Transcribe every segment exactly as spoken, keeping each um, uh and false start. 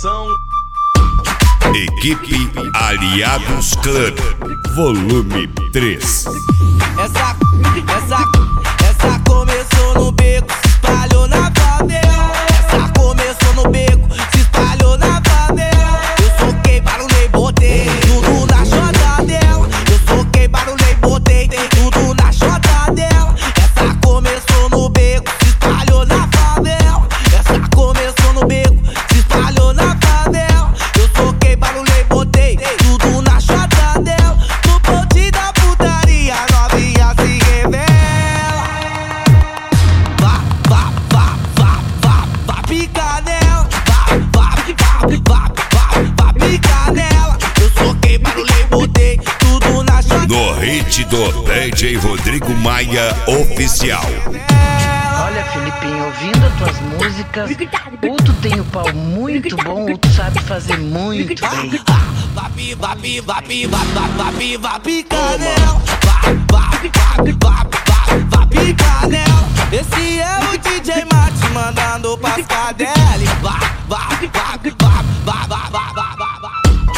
atenção. Equipe Aliados Club, volume três. Essa, essa, essa começou no beco, se espalhou na favela. Essa começou no beco, se espalhou na favela. Eu soquei, barulhei, botei tudo na chota dela. Eu soquei, barulhei, botei tudo na chota dela. Essa começou no beco, se espalhou na favela. Essa começou no beco, se espalhou na favela. Eu soquei, barulhei, botei tudo na chota dela. No ponte da putaria, novinha se revela. Vá, vá, vá, vá, vá, vá picar nela. Vá, vá, vá, vá, vá, vá picar nela. Eu soquei, barulhei, botei tudo na chota. No hit do D J Rodrigo Maia Oficial. Olha, Felipinho, ouvindo as tuas músicas, ou tu tem o pau muito bom, ou tu sabe fazer muito bem. Vapi, vapi, vapi, vapi, vapi, canela. Vapi, vapi, vapi, vapi, canela. Esse é o D J Mate mandando pras cadelas. Vapi, vapi, vapi, vapi, vapi, vapi.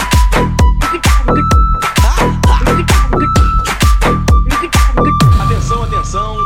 Atenção, atenção.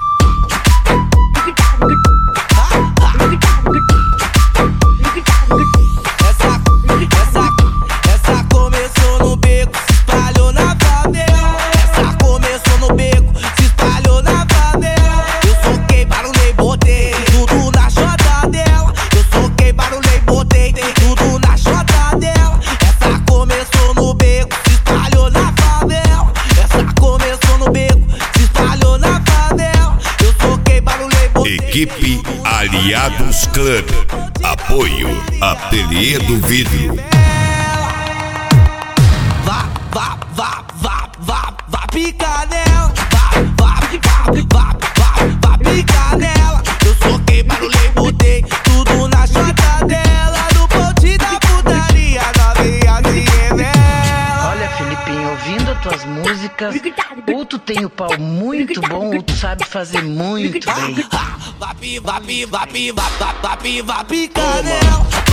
Essa, essa, essa começou no beco, se espalhou na favela. Essa começou no beco, se espalhou na favela. Eu soquei, barulhei, botei tudo na chota dela. Eu soquei, barulhei, botei tudo na chota dela. Essa começou no beco, se espalhou na favela. Essa começou no beco, se espalhou na favela. Eu soquei, barulhei, botei. Equipe Aliados Club, apoio Ateliê do Vidro. Vá, vá, vá, vá, vá, vá picar nela. Vá, vá, vá, vá, vá, vá picar nela. Eu soquei, barulhei, botei tudo na chota dela. No ponte da putaria, novinha se revela. Olha, Felipinho, ouvindo as tuas músicas, ou tu tem o pau muito bom, ou tu sabe fazer muito bem. Vapi, vapi, vapi, vapi, vapi, vapi, canela.